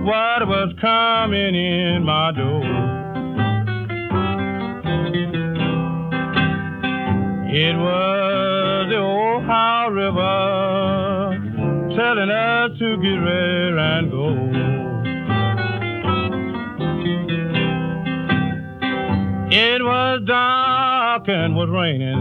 what was coming in my door. It was the Ohio River telling us to get ready and go. It was dark and was raining.